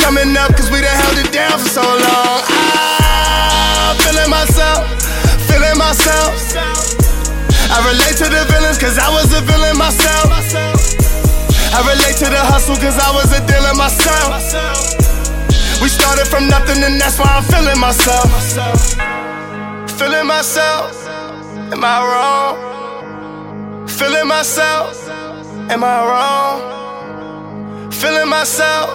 coming up cause we done held it down for so long. I'm feeling myself, feeling myself. I relate to the villains cause I was a villain myself. I relate to the hustle cause I was a dealer myself. We started from nothing and that's why I'm feeling myself. Feeling myself, am I wrong? Feeling myself, am I wrong? Feeling myself.